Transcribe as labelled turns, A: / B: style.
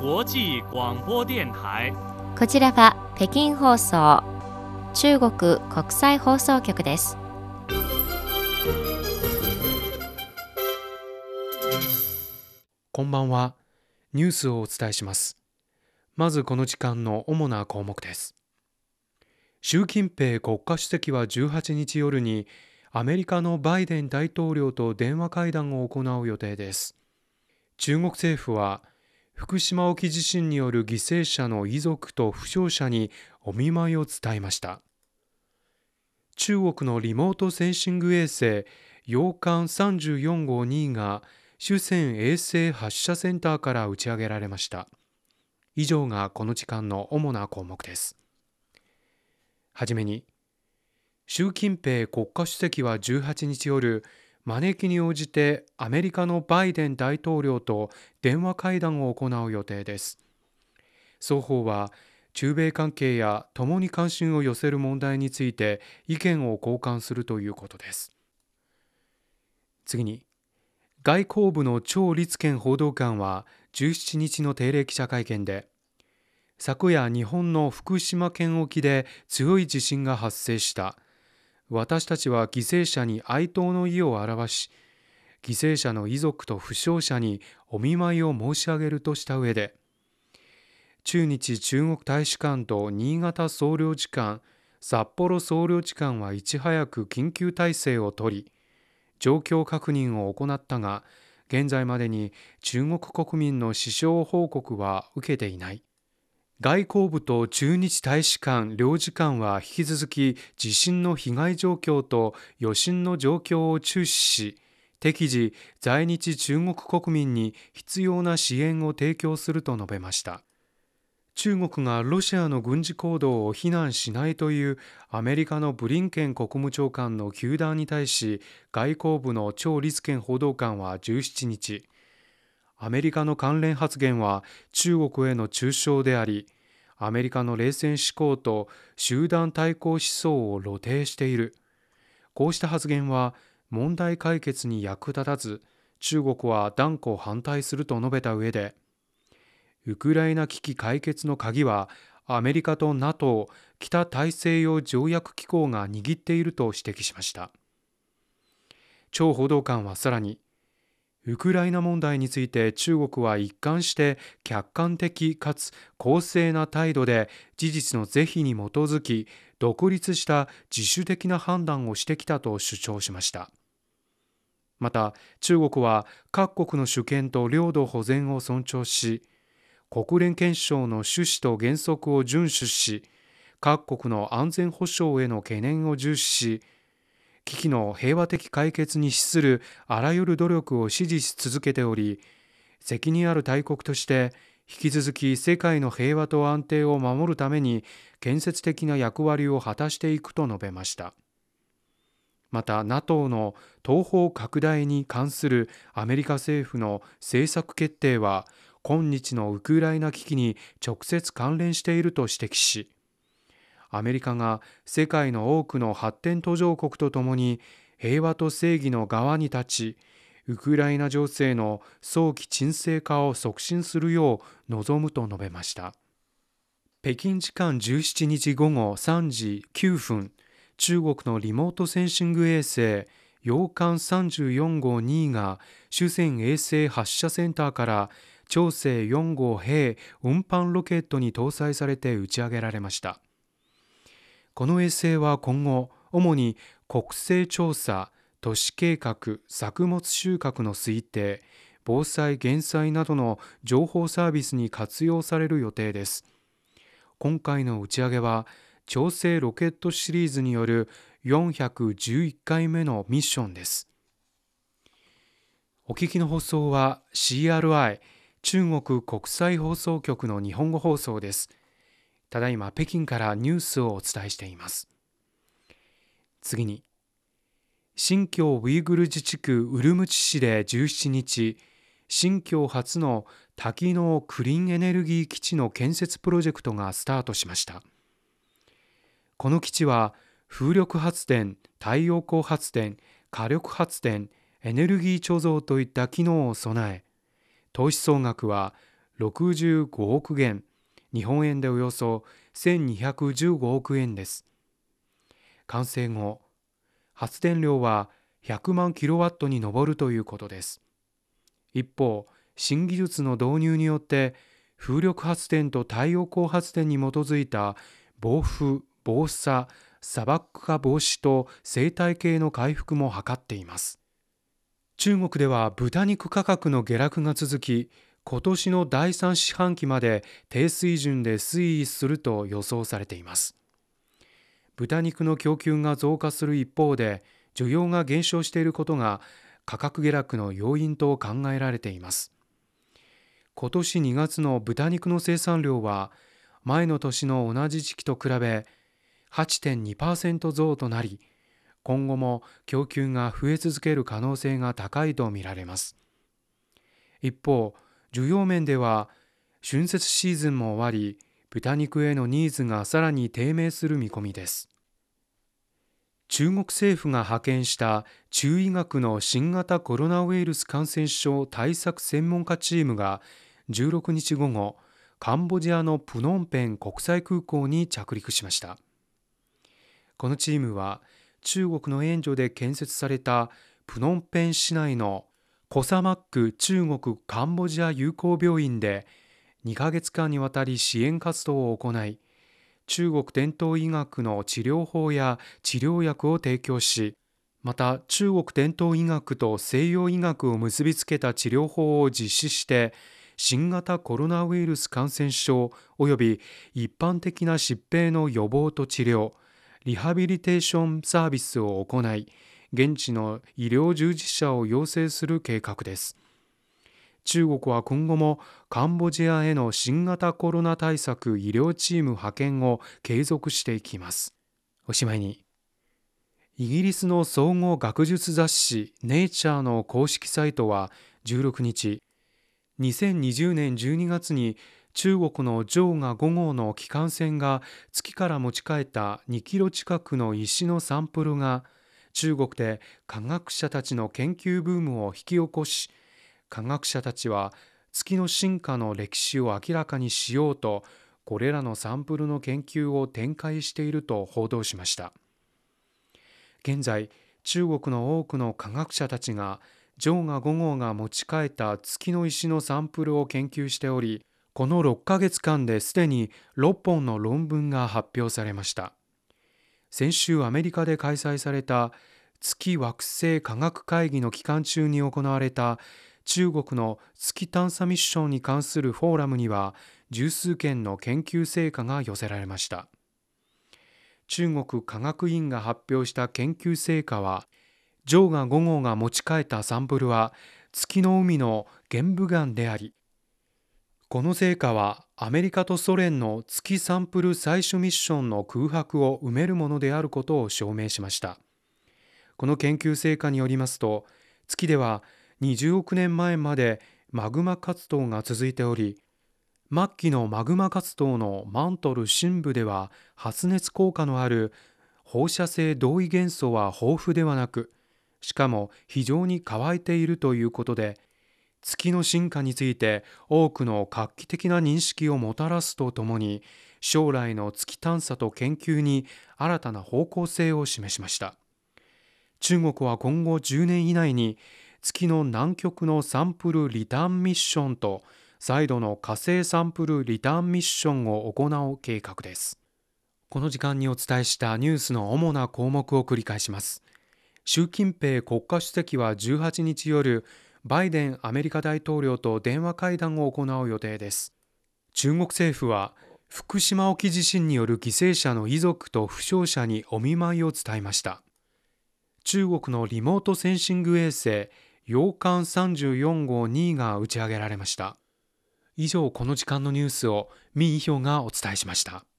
A: 国際广播電台。
B: こちらは北京放送、中国国際放送局です。
C: こんばんは。ニュースをお伝えします。まずこの時間の主な項目です。習近平国家主席は18日夜にアメリカのバイデン大統領と電話会談を行う予定です。中国政府は福島沖地震による犠牲者の遺族と負傷者にお見舞いを伝えました。中国のリモートセンシング衛星陽環34号2が酒泉衛星発射センターから打ち上げられました。以上がこの時間の主な項目です。はじめに、習近平国家主席は18日夜、招きに応じてアメリカのバイデン大統領と電話会談を行う予定です。双方は中米関係や共に関心を寄せる問題について意見を交換するということです。次に、外交部の趙立堅報道官は17日の定例記者会見で、昨夜日本の福島県沖で強い地震が発生した。私たちは犠牲者に哀悼の意を表し、犠牲者の遺族と負傷者にお見舞いを申し上げるとした上で、駐日中国大使館と新潟総領事館、札幌総領事館はいち早く緊急態勢を取り、状況確認を行ったが、現在までに中国国民の死傷報告は受けていない。外交部と駐日大使館、領事館は引き続き地震の被害状況と余震の状況を注視し、適時在日中国国民に必要な支援を提供すると述べました。中国がロシアの軍事行動を非難しないというアメリカのブリンケン国務長官の糾弾に対し、外交部の趙立堅報道官は17日、アメリカの関連発言は中国への中傷であり、アメリカの冷戦思考と集団対抗思想を露呈している。こうした発言は問題解決に役立たず、中国は断固反対すると述べた上で、ウクライナ危機解決の鍵はアメリカと NATO 北大西洋条約機構が握っていると指摘しました。趙報道官はさらに、ウクライナ問題について中国は一貫して客観的かつ公正な態度で事実の是非に基づき独立した自主的な判断をしてきたと主張しました。また中国は各国の主権と領土保全を尊重し、国連憲章の趣旨と原則を遵守し、各国の安全保障への懸念を重視し、危機の平和的解決に資するあらゆる努力を支持し続けており、責任ある大国として引き続き世界の平和と安定を守るために建設的な役割を果たしていくと述べました。また NATO の東方拡大に関するアメリカ政府の政策決定は今日のウクライナ危機に直接関連していると指摘し、アメリカが世界の多くの発展途上国とともに平和と正義の側に立ち、ウクライナ情勢の早期沈静化を促進するよう望むと述べました。北京時間17日午後3時9分、中国のリモートセンシング衛星陽環34号2が酒泉衛星発射センターから長征4号兵運搬ロケットに搭載されて打ち上げられました。この衛星は今後、主に国勢調査、都市計画、作物収穫の推定、防災・減災などの情報サービスに活用される予定です。今回の打ち上げは、長征ロケットシリーズによる411回目のミッションです。お聞きの放送は CRI 中国国際放送局の日本語放送です。ただいま北京からニュースをお伝えしています。次に、新疆ウイグル自治区ウルムチ市で17日、新疆初の多機能クリーンエネルギー基地の建設プロジェクトがスタートしました。この基地は風力発電、太陽光発電、火力発電、エネルギー貯蔵といった機能を備え、投資総額は 65億元、日本円でおよそ1215億円です。完成後、発電量は100万キロワットに上るということです。一方、新技術の導入によって風力発電と太陽光発電に基づいた暴風・暴砂・砂漠化防止と生態系の回復も図っています。中国では豚肉価格の下落が続き、今年の第3四半期まで低水準で推移すると予想されています。豚肉の供給が増加する一方で、需要が減少していることが価格下落の要因と考えられています。今年2月の豚肉の生産量は前の年の同じ時期と比べ 8.2% 増となり、今後も供給が増え続ける可能性が高いとみられます。一方、需要面では春節シーズンも終わり、豚肉へのニーズがさらに低迷する見込みです。中国政府が派遣した中医学の新型コロナウイルス感染症対策専門家チームが16日午後、カンボジアのプノンペン国際空港に着陸しました。このチームは中国の援助で建設されたプノンペン市内のコサマック中国カンボジア友好病院で2ヶ月間にわたり支援活動を行い、中国伝統医学の治療法や治療薬を提供し、また中国伝統医学と西洋医学を結びつけた治療法を実施して、新型コロナウイルス感染症および一般的な疾病の予防と治療、リハビリテーションサービスを行い、現地の医療従事者を養成する計画です。中国は今後もカンボジアへの新型コロナ対策医療チーム派遣を継続していきます。おしまいに、イギリスの総合学術雑誌ネイチャーの公式サイトは16日、2020年12月に中国の嫦娥5号の帰還船が月から持ち帰った2キロ近くの石のサンプルが中国で科学者たちの研究ブームを引き起こし、科学者たちは月の進化の歴史を明らかにしようと、これらのサンプルの研究を展開していると報道しました。現在、中国の多くの科学者たちが嫦娥5号が持ち帰った月の石のサンプルを研究しており、この6ヶ月間ですでに6本の論文が発表されました。先週アメリカで開催された月惑星科学会議の期間中に行われた中国の月探査ミッションに関するフォーラムには十数件の研究成果が寄せられました。中国科学院が発表した研究成果は、嫦娥5号が持ち帰ったサンプルは月の海の玄武岩であり、この成果はアメリカとソ連の月サンプル採取ミッションの空白を埋めるものであることを証明しました。この研究成果によりますと、月では20億年前までマグマ活動が続いており、末期のマグマ活動のマントル深部では発熱効果のある放射性同位元素は豊富ではなく、しかも非常に乾いているということで、月の進化について多くの画期的な認識をもたらすとともに、将来の月探査と研究に新たな方向性を示しました。中国は今後10年以内に月の南極のサンプルリターンミッションと再度の火星サンプルリターンミッションを行う計画です。この時間にお伝えしたニュースの主な項目を繰り返します。習近平国家主席は18日夜、バイデンアメリカ大統領と電話会談を行う予定です。中国政府は福島沖地震による犠牲者の遺族と負傷者にお見舞いを伝えました。中国のリモートセンシング衛星陽環34号2が打ち上げられました。以上、この時間のニュースを民意表がお伝えしました。